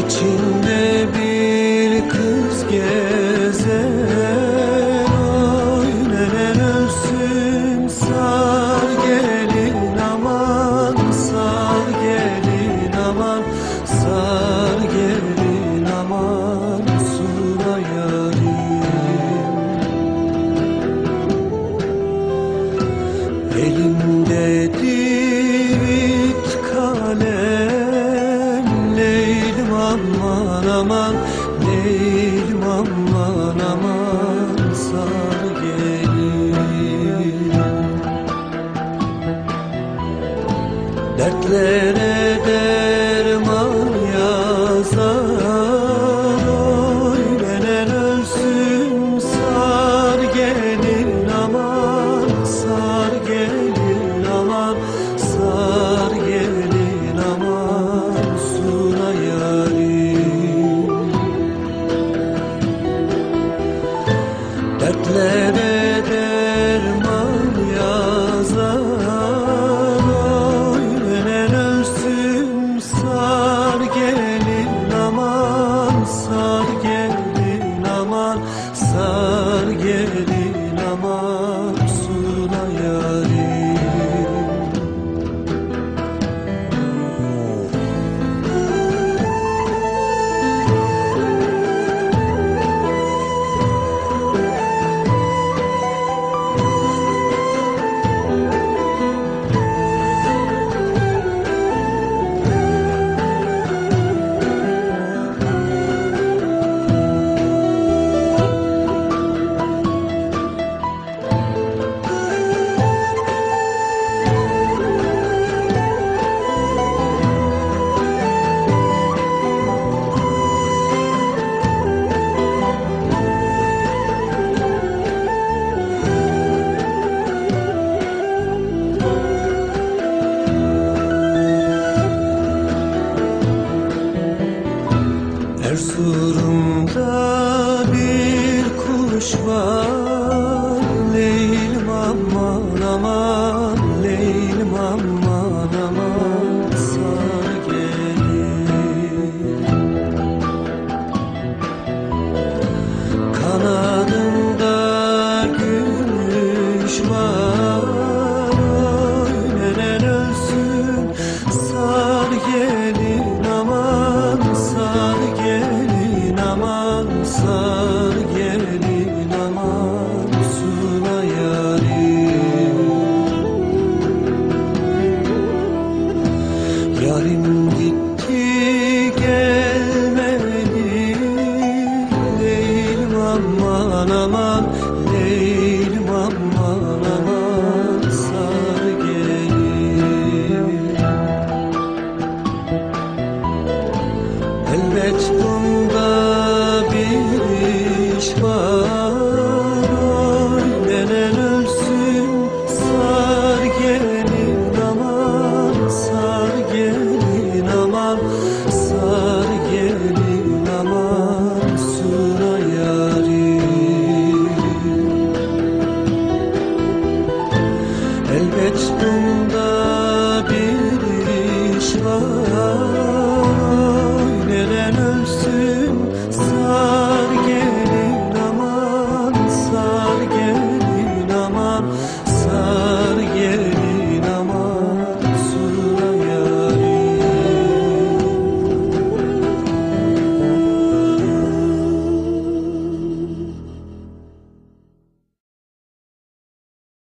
İçinde bir kız gezer, oy neler ölsün. Sar gelin aman, sar gelin aman, sar gelin aman sura yarim. Elimde divit kalem, Leylim aman aman, Leylim aman aman sar gelin. Dertlere derman yazar, oy neler ölsün. Sar gelin aman, sar gelin aman, sar gelin aman sura yarim. Dertlere derman yazar, oy neler ölsün. Sar gelin aman, sar gelin aman, sar gelin aman sura yarim. Erzurum'da bir kuş var, Leylim aman aman, Leylim aman aman sar gelin. Kanadında gümüş var, oy neler ölsün. Sar gelin aman, sar gelin aman, sar gelin aman sura yarim. Yarim gitti gelmedi, Leylim aman aman, Leylim aman aman sar gelin. Elbet bunda bir iş var, oy neler ölsün. Sar gelin aman, sar gelin aman, sar gelin aman sura yarim. Elbet bunda bir iş var, neler ölsün.